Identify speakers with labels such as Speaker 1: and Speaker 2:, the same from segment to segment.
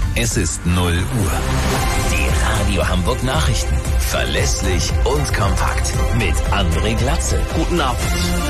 Speaker 1: Es ist 0 Uhr. Die Radio Hamburg Nachrichten. Verlässlich und kompakt. Mit André Glatze.
Speaker 2: Guten Abend.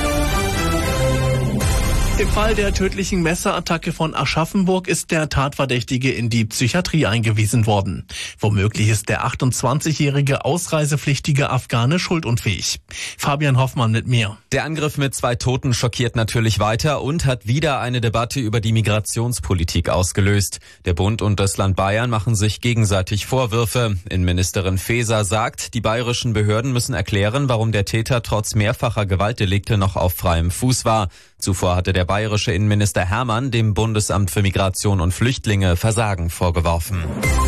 Speaker 2: Im Fall der tödlichen Messerattacke von Aschaffenburg ist der Tatverdächtige in die Psychiatrie eingewiesen worden. Womöglich ist der 28-jährige ausreisepflichtige Afghane schuldunfähig. Fabian Hoffmann mit mehr.
Speaker 3: Der Angriff mit 2 Toten schockiert natürlich weiter und hat wieder eine Debatte über die Migrationspolitik ausgelöst. Der Bund und das Land Bayern machen sich gegenseitig Vorwürfe. Innenministerin Faeser sagt, die bayerischen Behörden müssen erklären, warum der Täter trotz mehrfacher Gewaltdelikte noch auf freiem Fuß war. Zuvor hatte der bayerische Innenminister Hermann dem Bundesamt für Migration und Flüchtlinge Versagen vorgeworfen.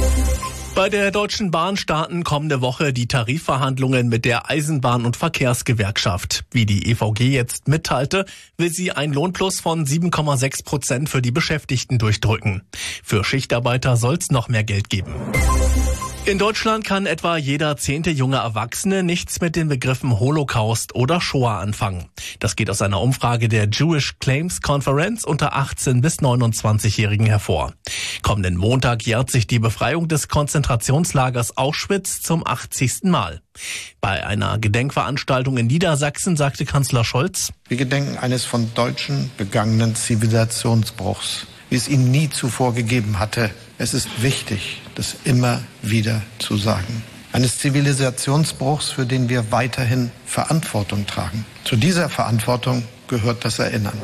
Speaker 2: Bei der Deutschen Bahn starten kommende Woche die Tarifverhandlungen mit der Eisenbahn- und Verkehrsgewerkschaft. Wie die EVG jetzt mitteilte, will sie ein Lohnplus von 7,6% für die Beschäftigten durchdrücken. Für Schichtarbeiter soll es noch mehr Geld geben. In Deutschland kann etwa jeder 10. junge Erwachsene nichts mit den Begriffen Holocaust oder Shoah anfangen. Das geht aus einer Umfrage der Jewish Claims Conference unter 18- bis 29-Jährigen hervor. Kommenden Montag jährt sich die Befreiung des Konzentrationslagers Auschwitz zum 80. Mal. Bei einer Gedenkveranstaltung in Niedersachsen sagte Kanzler Scholz:
Speaker 4: Wir gedenken eines von Deutschen begangenen Zivilisationsbruchs, wie es ihn nie zuvor gegeben hatte. Es ist wichtig, das immer wieder zu sagen. Eines Zivilisationsbruchs, für den wir weiterhin Verantwortung tragen. Zu dieser Verantwortung gehört das Erinnern.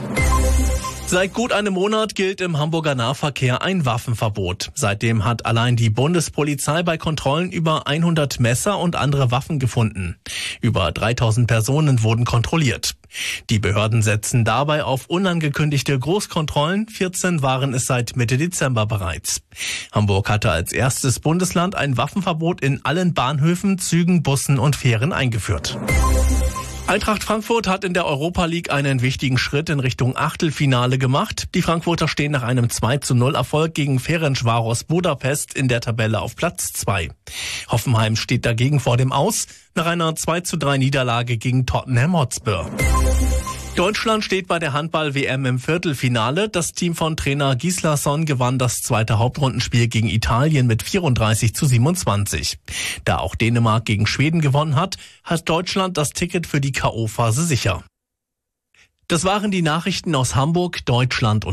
Speaker 2: Seit gut einem Monat gilt im Hamburger Nahverkehr ein Waffenverbot. Seitdem hat allein die Bundespolizei bei Kontrollen über 100 Messer und andere Waffen gefunden. Über 3000 Personen wurden kontrolliert. Die Behörden setzen dabei auf unangekündigte Großkontrollen. 14 waren es seit Mitte Dezember bereits. Hamburg hatte als erstes Bundesland ein Waffenverbot in allen Bahnhöfen, Zügen, Bussen und Fähren eingeführt. Eintracht Frankfurt hat in der Europa League einen wichtigen Schritt in Richtung Achtelfinale gemacht. Die Frankfurter stehen nach einem 2:0 Erfolg gegen Ferencváros Budapest in der Tabelle auf Platz 2. Hoffenheim steht dagegen vor dem Aus nach einer 2:3 Niederlage gegen Tottenham Hotspur. Deutschland steht bei der Handball-WM im Viertelfinale. Das Team von Trainer Gislason gewann das zweite Hauptrundenspiel gegen Italien mit 34:27. Da auch Dänemark gegen Schweden gewonnen hat, hat Deutschland das Ticket für die K.O.-Phase sicher. Das waren die Nachrichten aus Hamburg, Deutschland und